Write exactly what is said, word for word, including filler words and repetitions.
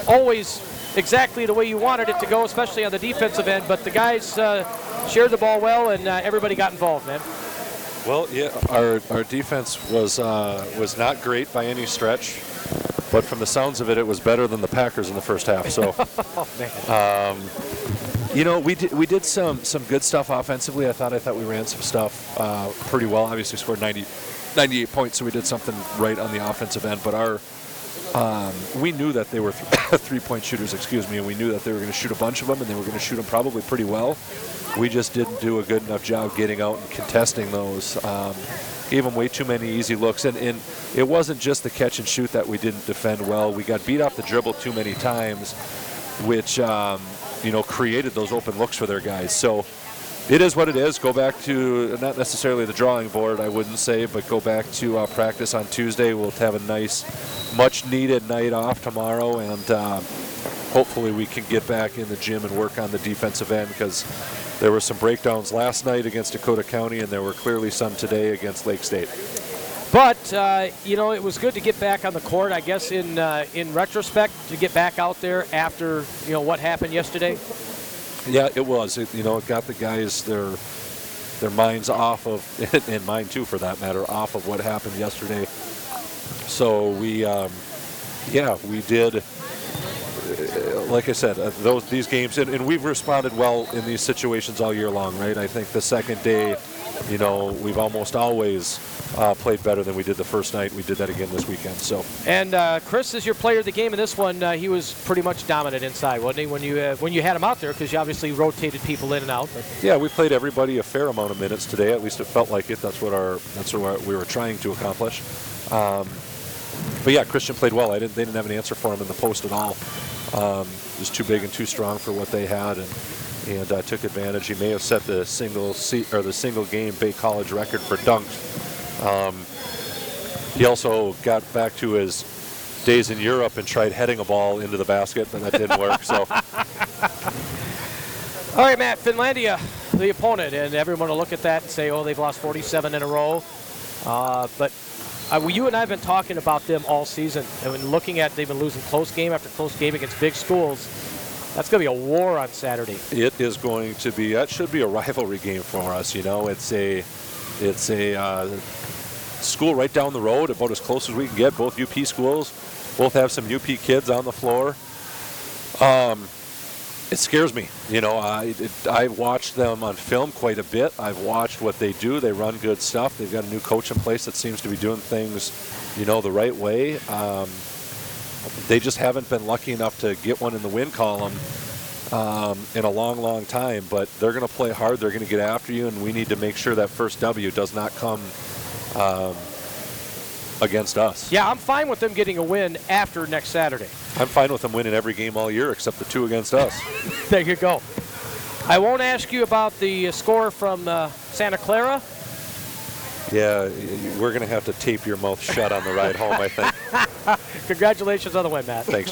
always exactly the way you wanted it to go, especially on the defensive end, but the guys uh, shared the ball well, and uh, everybody got involved, man. Well, yeah, our our defense was uh, was not great by any stretch, but from the sounds of it, it was better than the Packers in the first half. So, oh, man. Um, you know, we did we did some some good stuff offensively. I thought I thought we ran some stuff uh, pretty well. Obviously, scored ninety, ninety-eight points, so we did something right on the offensive end. But our Um, we knew that they were th three-point shooters, excuse me, and we knew that they were going to shoot a bunch of them, and they were going to shoot them probably pretty well. We just didn't do a good enough job getting out and contesting those. Um, gave them way too many easy looks, and, and it wasn't just the catch and shoot that we didn't defend well. We got beat off the dribble too many times, which um, you know, created those open looks for their guys. So it is what it is. Go back to, not necessarily the drawing board, I wouldn't say, but go back to uh, practice on Tuesday. We'll have a nice, much-needed night off tomorrow, and uh, hopefully we can get back in the gym and work on the defensive end, because there were some breakdowns last night against Dakota County, and there were clearly some today against Lake State. But, uh, you know, it was good to get back on the court, I guess, in, uh, in retrospect, to get back out there after, you know, what happened yesterday. Yeah, it was. It, you know, it got the guys their their minds off of, and mine too for that matter, off of what happened yesterday. So we, um, yeah, we did. Uh, like I said, uh, those these games, and, and we've responded well in these situations all year long, right? I think the second day, you know, we've almost always uh, played better than we did the first night. We did that again this weekend. So. And uh, Chris is your player of the game in this one. Uh, he was pretty much dominant inside, wasn't he? When you uh, when you had him out there, because you obviously rotated people in and out. But. Yeah, we played everybody a fair amount of minutes today. At least it felt like it. That's what our that's what we were trying to accomplish. Um, but yeah, Christian played well. I didn't. They didn't have an answer for him in the post at all. Um, he was too big and too strong for what they had, and. and uh, took advantage. He may have set the single seat or the single game Bay College record for dunks. Um, he also got back to his days in Europe and tried heading a ball into the basket, and that didn't work. So, all right, Matt, Finlandia, the opponent, and everyone will look at that and say, "Oh, they've lost forty-seven in a row." Uh, but uh, well, you and I have been talking about them all season, and when looking at they've been losing close game after close game against big schools. That's going to be a war on Saturday. It is going to be. That should be a rivalry game for us. You know, it's a, it's a uh, school right down the road, about as close as we can get. Both U P schools, both have some U P kids on the floor. Um, it scares me. You know, I it, I've watched them on film quite a bit. I've watched what they do. They run good stuff. They've got a new coach in place that seems to be doing things, you know, the right way. Um, They just haven't been lucky enough to get one in the win column um, in a long, long time. But they're going to play hard. They're going to get after you, and we need to make sure that first W does not come um, against us. Yeah, I'm fine with them getting a win after next Saturday. I'm fine with them winning every game all year except the two against us. There you go. I won't ask you about the score from uh, Santa Clara. Yeah, we're going to have to tape your mouth shut on the ride home, I think. Congratulations on the win, Matt. Thanks.